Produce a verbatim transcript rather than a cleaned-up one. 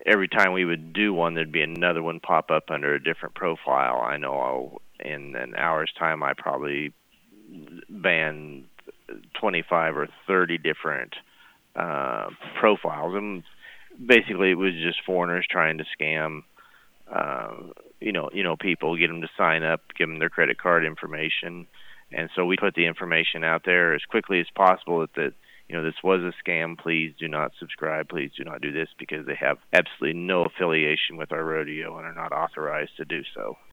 every time we would do one, there'd be another one pop up under a different profile. I know I'll, in an hour's time, I probably banned twenty-five or thirty different uh, profiles. And basically, it was just foreigners trying to scam, uh, you know, you know, people, get them to sign up, give them their credit card information. And so we put the information out there as quickly as possible that, that you know, this was a scam. Please do not subscribe. Please do not do this, because they have absolutely no affiliation with our rodeo and are not authorized to do so.